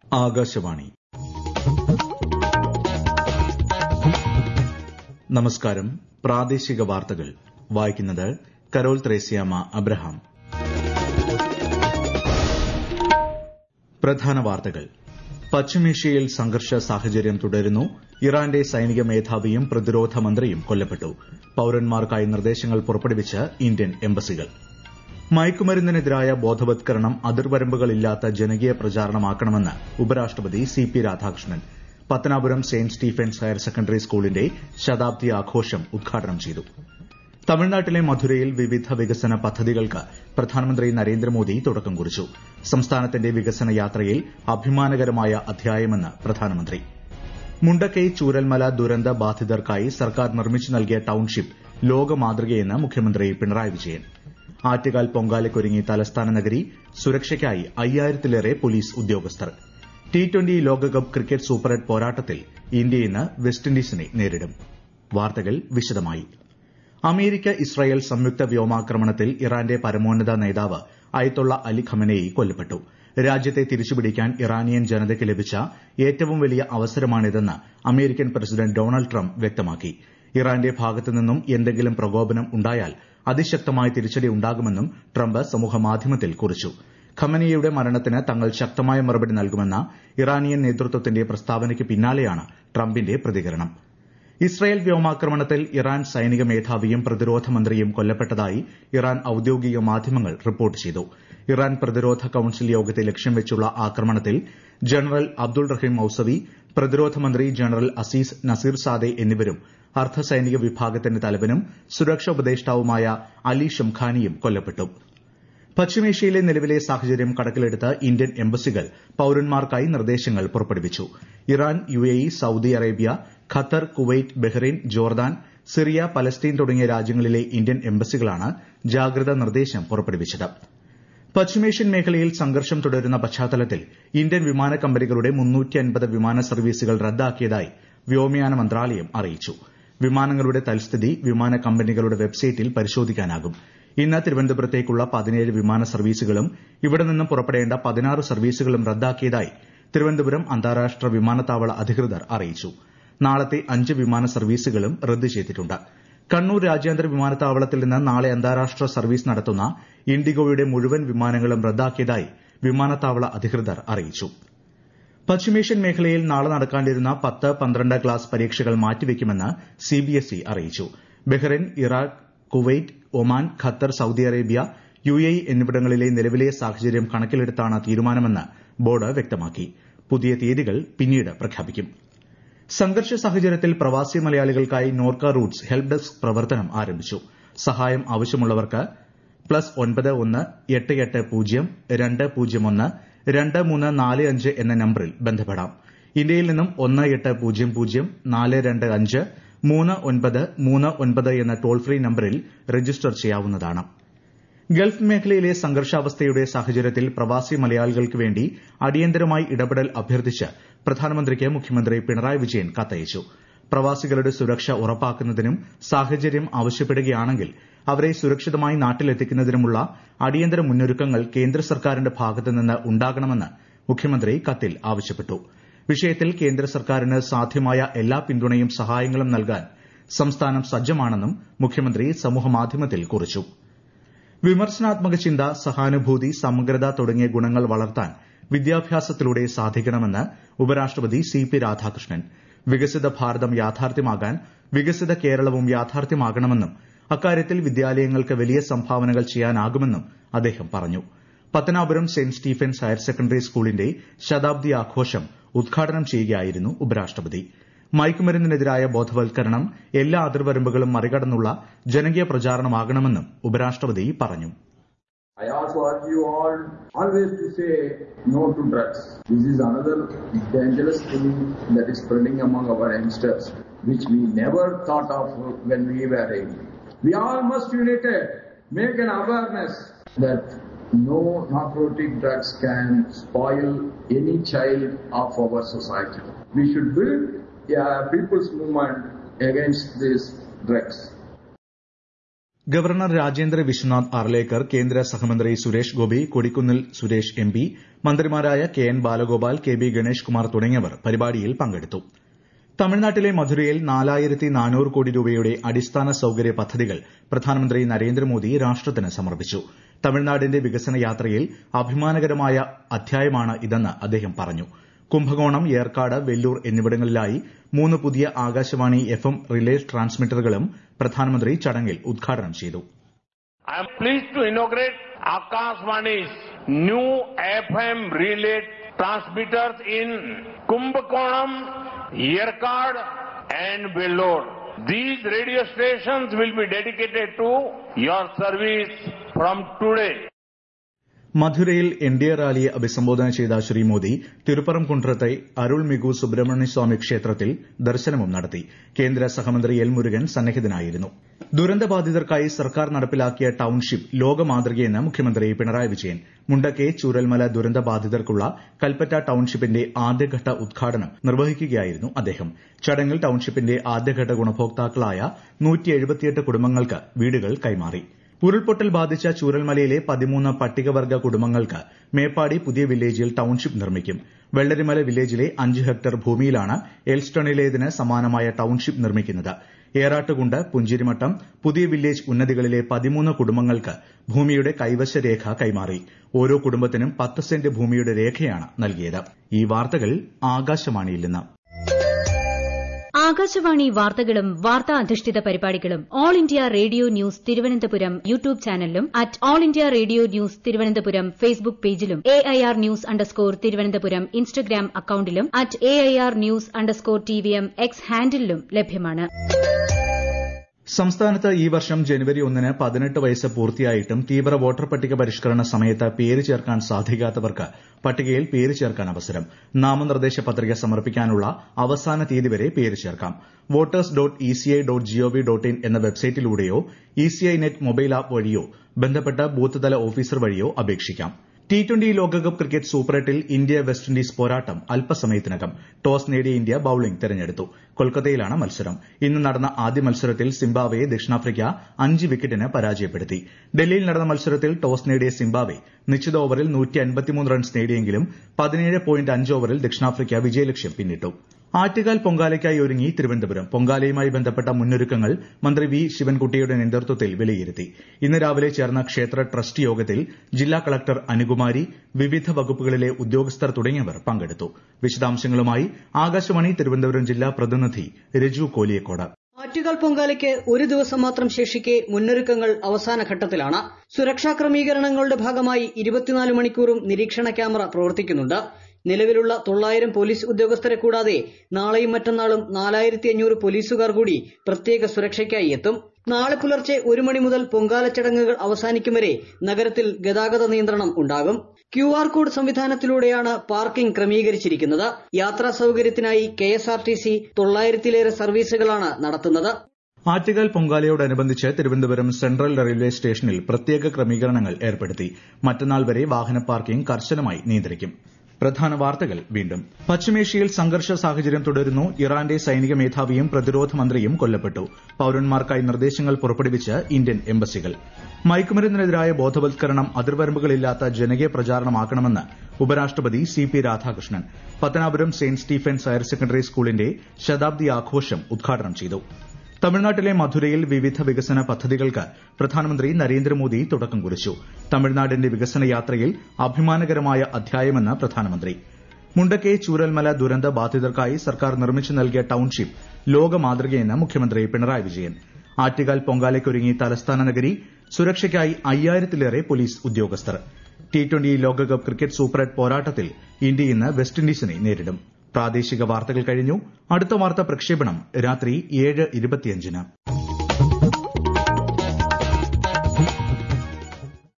ആകാശവാണി. നമസ്കാരം. പ്രാദേശിക വാർത്തകൾ വായിക്കുന്നത് കരോൾ ത്രേസ്യാമ അബ്രഹാം. പ്രധാന വാർത്തകൾ. പശ്ചിമേഷ്യയിൽ സംഘർഷ സാഹചര്യം തുടരുന്നു. ഇറാന്റെ സൈനിക മേധാവിയും പ്രതിരോധ മന്ത്രിയും കൊല്ലപ്പെട്ടു. പൌരന്മാർക്കായി നിർദ്ദേശങ്ങൾ പുറപ്പെടുവിച്ച് ഇന്ത്യൻ എംബസികൾ. മയക്കുമരുന്നിനെതിരായ ബോധവത്കരണം അതിർവരമ്പുകളില്ലാത്ത ജനകീയ പ്രചാരണമാക്കണമെന്ന് ഉപരാഷ്ട്രപതി C P. Radhakrishnan Pathanapuram saint Stephen's higher secondary സ്കൂളിന്റെ ശതാബ്ദി ആഘോഷം ഉദ്ഘാടനം ചെയ്തു. തമിഴ്നാട്ടിലെ മധുരയിൽ വിവിധ വികസന പദ്ധതികൾക്ക് പ്രധാനമന്ത്രി നരേന്ദ്രമോദി തുടക്കം കുറിച്ചു. സംസ്ഥാനത്തിന്റെ വികസന യാത്രയിൽ അഭിമാനകരമായ അധ്യായമെന്ന് പ്രധാനമന്ത്രി. മുണ്ടക്കൈ ചൂരൽമല ദുരന്ത ബാധിതർക്കായി സർക്കാർ നിർമ്മിച്ചു നൽകിയ ടൌൺഷിപ്പ് ലോക മാതൃകയെന്ന് മുഖ്യമന്ത്രി പിണറായി വിജയൻ. ആറ്റുകാൽ പൊങ്കാലയ്ക്കൊരുങ്ങി തലസ്ഥാന നഗരി. സുരക്ഷയ്ക്കായി 5000-ലേറെ പോലീസ് ഉദ്യോഗസ്ഥർ. T20 ലോകകപ്പ് ക്രിക്കറ്റ് സൂപ്പർ 8 പോരാട്ടത്തിൽ ഇന്ത്യ ഇന്ന് വെസ്റ്റ് ഇൻഡീസിനെ നേരിടും. വാർത്തകൾ വിശദമായി. അമേരിക്ക ഇസ്രായേൽ സംയുക്ത വ്യോമാക്രമണത്തിൽ ഇറാന്റെ പരമോന്നത നേതാവ് അയതൊള്ള അലി ഖമനേയി കൊല്ലപ്പെട്ടു. രാജ്യത്തെ തിരിച്ചുപിടിക്കാൻ ഇറാനിയൻ ജനതയ്ക്ക് ലഭിച്ച ഏറ്റവും വലിയ അവസരമാണിതെന്ന് അമേരിക്കൻ പ്രസിഡന്റ് ഡൊണാൾഡ് ട്രംപ് വ്യക്തമാക്കി. ഇറാന്റെ ഭാഗത്തുനിന്നും എന്തെങ്കിലും പ്രകോപനം ഉണ്ടായാൽ അതിശക്തമായ തിരിച്ചടി ഉണ്ടാകുമെന്നും ട്രംപ് സമൂഹമാധ്യമത്തിൽ കുറിച്ചു. ഖമനേയിയുടെ മരണത്തിന് തങ്ങൾ ശക്തമായ മറുപടി നൽകുമെന്ന ഇറാനിയൻ നേതൃത്വത്തിന്റെ പ്രസ്താവനയ്ക്ക് പിന്നാലെയാണ് ട്രംപിന്റെ പ്രതികരണം. ഇസ്രായേൽ വ്യോമാക്രമണത്തിൽ ഇറാൻ സൈനിക മേധാവിയും പ്രതിരോധ മന്ത്രിയും കൊല്ലപ്പെട്ടതായി ഇറാൻ ഔദ്യോഗിക മാധ്യമങ്ങൾ റിപ്പോർട്ട് ചെയ്തു. ഇറാൻ പ്രതിരോധ കൌൺസിൽ യോഗത്തെ ലക്ഷ്യം വെച്ചുള്ള ആക്രമണത്തിൽ ജനറൽ അബ്ദുൾ റഹീം മൌസവി, പ്രതിരോധ മന്ത്രി ജനറൽ അസീസ് നസീർസാദെ എന്നിവരും അർദ്ധസൈനിക വിഭാഗത്തിന്റെ തലവനും സുരക്ഷാ ഉപദേഷ്ടാവുമായ അലി ഷംഖാനിയും കൊല്ലപ്പെട്ടു. പശ്ചിമേഷ്യയിലെ നിലവിലെ സാഹചര്യം കണക്കിലെടുത്ത് ഇന്ത്യൻ എംബസികൾ പൌരന്മാർക്കായി നിർദ്ദേശങ്ങൾ പുറപ്പെടുവിച്ചു. Iran, UAE, Saudi Arabia, Qatar, Kuwait, Bahrain, Jordan, Syria, Palestine തുടങ്ങിയ രാജ്യങ്ങളിലെ ഇന്ത്യൻ എംബസികളാണ് ജാഗ്രതാ നിർദ്ദേശം പുറപ്പെടുവിച്ചത്. പശ്ചിമേഷ്യൻ മേഖലയിൽ സംഘർഷം തുടരുന്ന പശ്ചാത്തലത്തിൽ ഇന്ത്യൻ വിമാന കമ്പനികളുടെ 350 വിമാന സർവീസുകൾ റദ്ദാക്കിയതായി വ്യോമയാന മന്ത്രാലയം അറിയിച്ചു. വിമാനങ്ങളുടെ തൽസ്ഥിതി വിമാന കമ്പനികളുടെ വെബ്സൈറ്റിൽ പരിശോധിക്കാനാകും. ഇന്ന് തിരുവനന്തപുരത്തേക്കുള്ള 17 വിമാന സർവീസുകളും ഇവിടെ നിന്നും പുറപ്പെടേണ്ട 16 സർവീസുകളും റദ്ദാക്കിയതായി തിരുവനന്തപുരം അന്താരാഷ്ട്ര വിമാനത്താവള അധികൃതർ അറിയിച്ചു. നാളത്തെ 5 വിമാന സർവീസുകളും റദ്ദ് ചെയ്തിട്ടുണ്ട്. കണ്ണൂർ രാജ്യാന്തര വിമാനത്താവളത്തിൽ നിന്ന് നാളെ അന്താരാഷ്ട്ര സർവീസ് നടത്തുന്ന ഇൻഡിഗോയുടെ മുഴുവൻ വിമാനങ്ങളും റദ്ദാക്കിയതായി വിമാനത്താവള അധികൃതർ അറിയിച്ചു. പശ്ചിമേഷ്യൻ മേഖലയിൽ നാളെ നടക്കാനിരുന്ന 10, 12 ക്ലാസ് പരീക്ഷകൾ മാറ്റിവെക്കുമെന്ന് CBSE അറിയിച്ചു. Bahrain, Iraq, Kuwait, Oman, Qatar, Saudi Arabia, UAE എന്നിവിടങ്ങളിലെ നിലവിലെ സാഹചര്യം കണക്കിലെടുത്താണ് തീരുമാനമെന്ന് ബോർഡ് വ്യക്തമാക്കി. പുതിയ തീയതികൾ പിന്നീട് പ്രഖ്യാപിക്കും. സംഘർഷ സാഹചര്യത്തിൽ പ്രവാസി മലയാളികൾക്കായി നോർക്ക റൂട്ട്സ് ഹെൽപ്പ് ഡെസ്ക് പ്രവർത്തനം ആരംഭിച്ചു. സഹായം ആവശ്യമുള്ളവർക്ക് +91 880 201 2345 എന്ന നമ്പറിൽ ബന്ധപ്പെടാം. ഇന്ത്യയിൽ നിന്നും 1800 425 3939 എന്ന ടോൾ ഫ്രീ നമ്പറിൽ രജിസ്റ്റർ ചെയ്യാവുന്നതാണ്. ഗൾഫ് മേഖലയിലെ സംഘർഷാവസ്ഥയുടെ സാഹചര്യത്തിൽ പ്രവാസി മലയാളികൾക്ക് വേണ്ടി അടിയന്തരമായി ഇടപെടൽ അഭ്യർത്ഥിച്ച് പ്രധാനമന്ത്രിക്ക് മുഖ്യമന്ത്രി പിണറായി വിജയൻ കത്തയച്ചു. പ്രവാസികളുടെ സുരക്ഷ ഉറപ്പാക്കുന്നതിനും സാഹചര്യം ആവശ്യപ്പെടുകയാണെങ്കിൽ അവരെ സുരക്ഷിതമായി നാട്ടിലെത്തിക്കുന്നതിനുമുള്ള അടിയന്തര മുന്നൊരുക്കങ്ങൾ കേന്ദ്ര സർക്കാരിന്റെ ഭാഗത്തുനിന്ന് ഉണ്ടാകണമെന്ന് മുഖ്യമന്ത്രി കത്തിൽ ആവശ്യപ്പെട്ടു. വിഷയത്തിൽ കേന്ദ്ര സർക്കാരിന് സാധ്യമായ എല്ലാ പിന്തുണയും സഹായങ്ങളും നൽകാൻ സംസ്ഥാനം സജ്ജമാണെന്നും മുഖ്യമന്ത്രി സമൂഹമാധ്യമത്തിൽ കുറിച്ചു. വിമർശനാത്മക ചിന്ത, സഹാനുഭൂതി, സമഗ്രത തുടങ്ങിയ ഗുണങ്ങൾ വളർത്താൻ വിദ്യാഭ്യാസത്തിലൂടെ സാധിക്കണമെന്ന് ഉപരാഷ്ട്രപതി സി.പി. രാധാകൃഷ്ണൻ. വികസിത ഭാരതം യാഥാർത്ഥ്യമാകാൻ വികസിത കേരളവും യാഥാർത്ഥ്യമാകണമെന്നും അക്കാര്യത്തിൽ വിദ്യാലയങ്ങൾക്ക് വലിയ സംഭാവനകൾ ചെയ്യാനാകുമെന്നും അദ്ദേഹം പറഞ്ഞു. Pathanapuram saint Stephen's higher secondary സ്കൂളിന്റെ ശതാബ്ദി ആഘോഷം ഉദ്ഘാടനം ചെയ്യുകയായിരുന്നു ഉപരാഷ്ട്രപതി. മയക്കുമരുന്നിനെതിരായ ബോധവൽക്കരണം എല്ലാ അതിർവരമ്പുകളും മറികടന്നുള്ള ജനകീയ പ്രചാരണമാകണമെന്നും ഉപരാഷ്ട്രപതി പറഞ്ഞു. I also urge you all always to say no to drugs. This is another dangerous thing that is spreading among our youngsters, which we never thought of when we were young. We all must united make an awareness that no narcotic drugs can spoil any child of our society. We should build a people's movement against these drugs. Governor Rajendra Vishwanath Arlekar, കേന്ദ്ര സഹമന്ത്രി Suresh Gopi, Kodikunnil Suresh M P, മന്ത്രിമാരായ K N Balagopal, K B Ganesh Kumar തുടങ്ങിയവർ പരിപാടിയിൽ പങ്കെടുത്തു. തമിഴ്നാട്ടിലെ മധുരയിൽ 4400 കോടി രൂപയുടെ അടിസ്ഥാന സൌകര്യ പദ്ധതികൾ പ്രധാനമന്ത്രി നരേന്ദ്രമോദി രാഷ്ട്രത്തിന് സമർപ്പിച്ചു. തമിഴ്നാടിന്റെ വികസന യാത്രയിൽ അഭിമാനകരമായ അധ്യായമാണ് ഇതെന്ന് അദ്ദേഹം പറഞ്ഞു. കുംഭകോണം, ഏർക്കാട്, വെല്ലൂർ എന്നിവിടങ്ങളിലായി 3 പുതിയ ആകാശവാണി FM റിലേ ട്രാൻസ്മിറ്ററുകളും പ്രധാനമന്ത്രി ചടങ്ങിൽ ഉദ്ഘാടനം ചെയ്തു. I am pleased to inaugurate Akashvani's new FM relay transmitters in Kumbhakonam, Yerkad and Vellore. These radio stations will be dedicated to your service from today. മധുരയിൽ എൻഡിഎ റാലിയെ അഭിസംബോധന ചെയ്ത ശ്രീ മോദി തിരുപ്പറംകുன்றത്തെ അരുൾമിഗു സുബ്രഹ്മണ്യസ്വാമി ക്ഷേത്രത്തിൽ ദർശനവും നടത്തി. കേന്ദ്ര സഹമന്ത്രി എൽ മുരുകൻ സന്നിഹിതനായിരുന്നു. ദുരന്തബാധിതർക്കായി സർക്കാർ നടപ്പിലാക്കിയ ടൌൺഷിപ്പ് ലോകമാതൃകയെന്ന് മുഖ്യമന്ത്രി പിണറായി വിജയൻ. മുണ്ടക്കെ ചൂരൽമല ദുരന്തബാധിതർക്കുള്ള കൽപ്പറ്റ ടൌൺഷിപ്പിന്റെ ആദ്യഘട്ട ഉദ്ഘാടനം നിർവഹിക്കുകയായിരുന്നു അദ്ദേഹം. ചടങ്ങിൽ ടൌൺഷിപ്പിന്റെ ആദ്യഘട്ട ഗുണഭോക്താക്കളായ 178 കുടുംബങ്ങൾക്ക് വീടുകൾ കൈമാറി. ഉരുൾപൊട്ടൽ ബാധിച്ച ചൂരൽമലയിലെ 13 പട്ടികവർഗ കുടുംബങ്ങൾക്ക് മേപ്പാടി പുതിയ വില്ലേജിൽ ടൌൺഷിപ്പ് നിർമ്മിക്കും. വെള്ളരിമല വില്ലേജിലെ 5 ഹെക്ടർ ഭൂമിയിലാണ് എൽസ്റ്റണിലേതിന് സമാനമായ ടൌൺഷിപ്പ് നിർമ്മിക്കുന്നത്. ഏറാട്ടുകുണ്ട്, പുഞ്ചിരിമട്ടം, പുതിയ വില്ലേജ് ഉന്നതികളിലെ 13 കുടുംബങ്ങൾക്ക് ഭൂമിയുടെ കൈവശ രേഖ കൈമാറി. ഓരോ കുടുംബത്തിനും 10 സെന്റ് ഭൂമിയുടെ രേഖയാണ് നൽകിയത്. ഈ വാർത്തകൾ ആകാശവാണിയിൽ നിന്ന്. ആകാശവാണി വാർത്തകളും വാർത്താ അധിഷ്ഠിത പരിപാടികളും all India radio news Thiruvananthapuram YouTube ചാനലിലും @all India radio news Thiruvananthapuram Facebook പേജിലും AIR ന്യൂസ് _ ഇൻസ്റ്റഗ്രാം അക്കൌണ്ടിലും @AIR ന്യൂസ് _TVM X ഹാൻഡിലും ലഭ്യമാണ്. സംസ്ഥാനത്ത് ഈ വർഷം ജനുവരി 1-ന് 18 വയസ്സ് പൂർത്തിയായിട്ടും തീവ്ര വോട്ടർ പട്ടിക പരിഷ്കരണ സമയത്ത് പേര് ചേർക്കാൻ സാധിക്കാത്തവർക്ക് പട്ടികയിൽ പേര് ചേർക്കാൻ അവസരം. നാമനിർദ്ദേശ പത്രിക സമർപ്പിക്കാനുള്ള അവസാന തീയതി വരെ പേര് ചേർക്കാം. voters.eci.gov.in എന്ന വെബ്സൈറ്റിലൂടെയോ ECI നെറ്റ് മൊബൈൽ ആപ്പ് വഴിയോ ബന്ധപ്പെട്ട ബൂത്ത് തല ഓഫീസർ വഴിയോ അപേക്ഷിക്കാം. T20 ലോകകപ്പ് ക്രിക്കറ്റ് സൂപ്പർ 8-ൽ ഇന്ത്യ വെസ്റ്റ് ഇൻഡീസ് പോരാട്ടം അല്പസമയത്തിനകം. ടോസ് നേടിയ ഇന്ത്യ ബൌളിംഗ് തെരഞ്ഞെടുത്തു. കൊൽക്കത്തയിലാണ് മത്സരം. ഇന്ന് നടന്ന ആദ്യ മത്സരത്തിൽ സിംബാബ്വെയെ ദക്ഷിണാഫ്രിക്ക 5 വിക്കറ്റിന് പരാജയപ്പെടുത്തി. ഡൽഹിയിൽ നടന്ന മത്സരത്തിൽ ടോസ് നേടിയ സിംബാബ്വെ നിശ്ചിത ഓവറിൽ 153 റൺസ് നേടിയെങ്കിലും 17.5 ഓവറിൽ ദക്ഷിണാഫ്രിക്ക വിജയലക്ഷ്യം പിന്നിട്ടു. ആറ്റുകാൽ പൊങ്കാലയ്ക്കായി ഒരുങ്ങി തിരുവനന്തപുരം. പൊങ്കാലയുമായി ബന്ധപ്പെട്ട മുന്നൊരുക്കങ്ങൾ മന്ത്രി വി ശിവൻകുട്ടിയുടെ നേതൃത്വത്തിൽ വിലയിരുത്തി. ഇന്ന് രാവിലെ ചേർന്ന ക്ഷേത്ര ട്രസ്റ്റ് യോഗത്തിൽ ജില്ലാ കളക്ടർ അനുകുമാരി, വിവിധ വകുപ്പുകളിലെ ഉദ്യോഗസ്ഥർ തുടങ്ങിയവർ പങ്കെടുത്തു. വിശദാംശങ്ങളുമായി ആകാശവാണി തിരുവനന്തപുരം ജില്ലാ പ്രതിനിധി രജു കോലിയക്കോട്. ആറ്റുകാൽ പൊങ്കാലയ്ക്ക് ഒരു ദിവസം മാത്രം ശേഷിക്കെ മുന്നൊരുക്കങ്ങൾ അവസാന ഘട്ടത്തിലാണ്. സുരക്ഷാ ക്രമീകരണങ്ങളുടെ ഭാഗമായി 24 മണിക്കൂറും നിരീക്ഷണ ക്യാമറ പ്രവർത്തിക്കുന്നുണ്ട്. നിലവിലുള്ള 900 പോലീസ് ഉദ്യോഗസ്ഥരെ കൂടാതെ നാളെയും മറ്റന്നാളും 4500 പോലീസുകാർ കൂടി പ്രത്യേക സുരക്ഷയ്ക്കായി എത്തും. നാളെ പുലർച്ചെ 1 മണി മുതൽ പൊങ്കാല ചടങ്ങുകൾ അവസാനിക്കും വരെ നഗരത്തിൽ ഗതാഗത നിയന്ത്രണം ഉണ്ടാകും. QR കോഡ് സംവിധാനത്തിലൂടെയാണ് പാർക്കിംഗ് ക്രമീകരിച്ചിരിക്കുന്നത്. യാത്രാ സൌകര്യത്തിനായി KSRTC 900-ലേറെ സർവീസുകളാണ് നടത്തുന്നത്. ആറ്റുകാൽ പൊങ്കാലയോടനുബന്ധിച്ച് തിരുവനന്തപുരം സെൻട്രൽ റെയിൽവേ സ്റ്റേഷനിൽ പ്രത്യേക ക്രമീകരണങ്ങൾ ഏർപ്പെടുത്തി. മറ്റന്നാൾ വരെ വാഹന പാർക്കിംഗ് കർശനമായി നിയന്ത്രിക്കും. പ്രധാന വാർത്തകൾ വീണ്ടും. പശ്ചിമേഷ്യയിൽ സംഘർഷ സാഹചര്യം തുടരുന്നു. ഇറാന്റെ സൈനിക മേധാവിയും പ്രതിരോധ മന്ത്രിയും കൊല്ലപ്പെട്ടു. പൌരന്മാർക്കായി നിർദ്ദേശങ്ങൾ പുറപ്പെടുവിച്ച് ഇന്ത്യൻ എംബസികൾ. മയക്കുമരുന്നിനെതിരായ ബോധവൽക്കരണം അതിർവരമ്പുകളില്ലാത്ത ജനകീയ പ്രചാരണമാക്കണമെന്ന് ഉപരാഷ്ട്രപതി CP Radhakrishnan. Pathanapuram saint Stephen's higher secondary സ്കൂളിന്റെ ശതാബ്ദി ആഘോഷം ഉദ്ഘാടനം ചെയ്തു. തമിഴ്നാട്ടിലെ മധുരയിൽ വിവിധ വികസന പദ്ധതികൾക്ക് പ്രധാനമന്ത്രി നരേന്ദ്രമോദി തുടക്കം കുറിച്ചു. തമിഴ്നാടിന്റെ വികസന യാത്രയിൽ അഭിമാനകരമായ അധ്യായമെന്ന് പ്രധാനമന്ത്രി. മുണ്ടക്കെ ചൂരൽമല ദുരന്ത ബാധിതർക്കായി സർക്കാർ നിർമ്മിച്ചു നൽകിയ ടൌൺഷിപ്പ് ലോകമാതൃകയെന്ന് മുഖ്യമന്ത്രി പിണറായി വിജയൻ. ആറ്റുകാൽ പൊങ്കാലയ്ക്കൊരുങ്ങി തലസ്ഥാന നഗരി. സുരക്ഷയ്ക്കായി 5000-ലേറെ പോലീസ് ഉദ്യോഗസ്ഥർ. T20 ലോകകപ്പ് ക്രിക്കറ്റ് സൂപ്പർ 8 പോരാട്ടത്തിൽ ഇന്ത്യ ഇന്ന് വെസ്റ്റ് ഇൻഡീസിനെ നേരിടും. പ്രാദേശിക വാർത്തകൾ കഴിഞ്ഞു. അടുത്ത വാർത്താ പ്രക്ഷേപണം രാത്രി 7:25-ന്.